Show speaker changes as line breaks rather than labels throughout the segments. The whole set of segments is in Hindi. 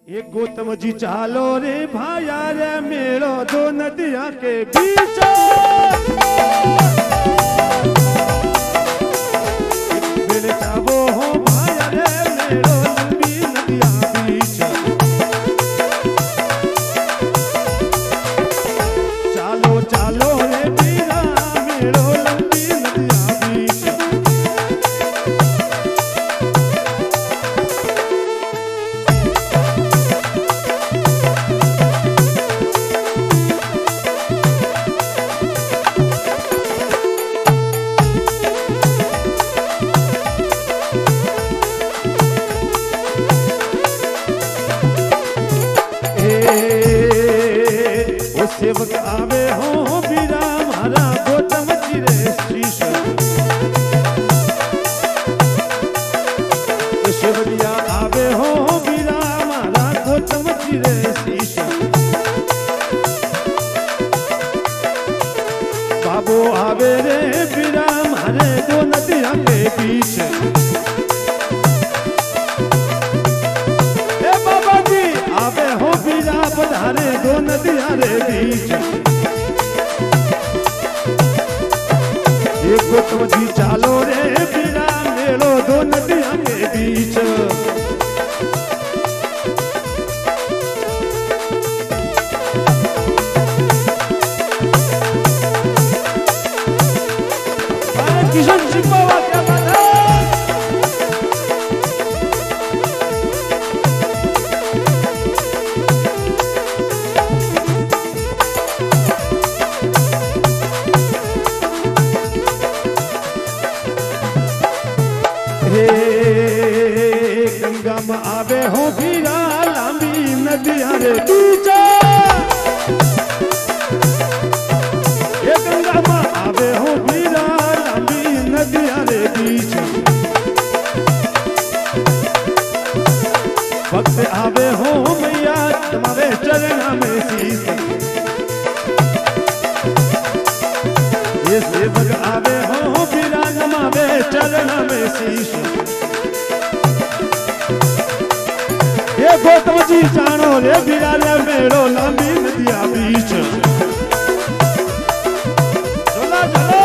ये गौतम जी चालो रे भाया रे मेलो दो नदिया के बीच मेरे चाबो हो भाया रे मेलो लंबी नदिया बीच चालो चालो रे बीरा मेलो लंबी नदिया बीच सेवक आवे हो बीरा मारा गौतम जी रे शीश सेवकिया आवे हो बीरा मारा गौतम जी रे शीश बाबू आवे रे बीरा मारे दो नदिया के बीच बाबा जी आवे हो बीरा पधारे दो नदिया रे बीच एक गौतम जी चालो रे बीरा मेलो दो नदिया के बीच किशन सिंह बाबा क्या बात है गंगा में आवे हो बीरा लांबी नदिया रे बीच ये गंगा में आवे हो बीरा लांबी नदिया रे बीच भक्त आवे हो मैया तुम्हारे चरण में शीश ये सेवक आवे हो बीरा नमावे चरण में शीश ये गौतम जी जानो रे बीरा रे मेलो लंबी नदिया बीच चला चलो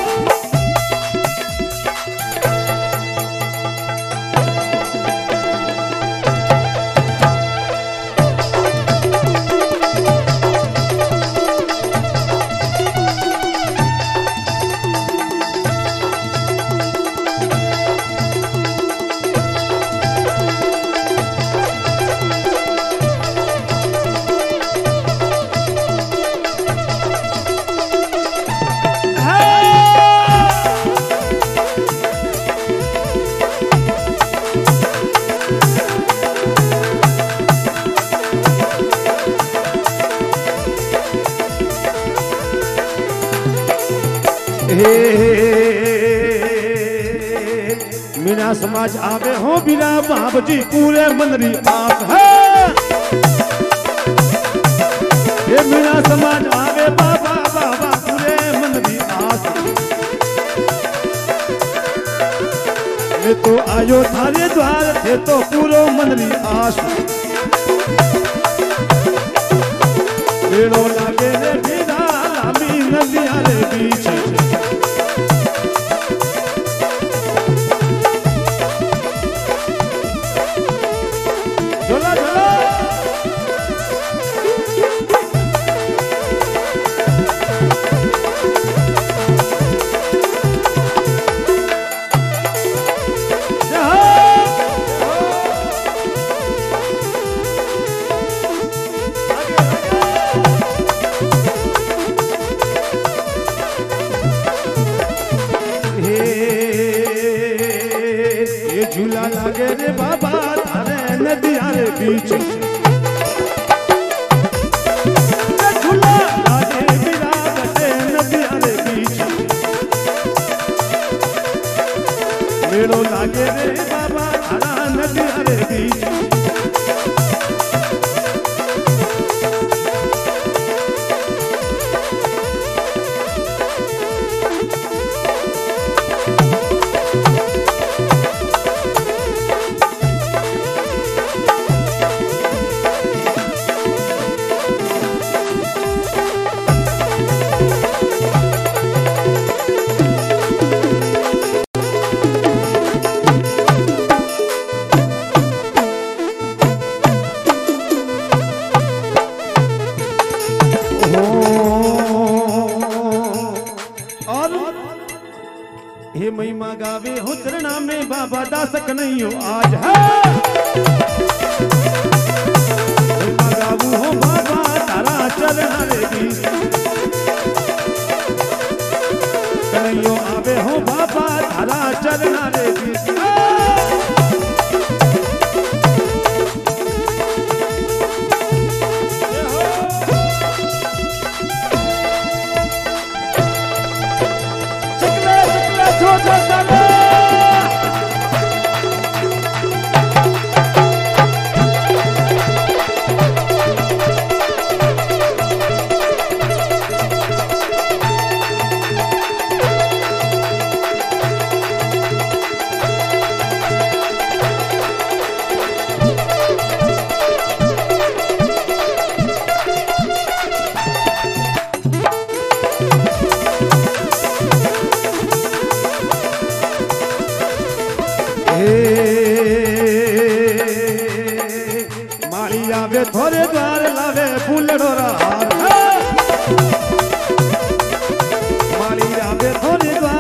मीना समाज आवे हो बीरा महाबजी पूरे मंदरी आप है ये मीना समाज आवे बाबा बाबा पूरे मंदरी आस मैं तो आयो थारे द्वार थे तो पूरो मंदरी आस मेलो लागे रे बीरा लांबी नदिया रे बीच झूला लागे रे बाबा थारे नदिया रे बीच झूला लागे बीरा बटे नदिया रे बीच मेलो लागे रे बाबा थारा नदिया रे बीच हूँ चरणा में बाबा दास कन्हैयो आज है गाऊ हो बाबा तारा चरणा रे गीत कन्हैयो आवे हो बाबा तारा चरणा रे गीत माली आवे थोड़े द्वार लावे फूलड़ो हार माली आवे थोड़े द्वार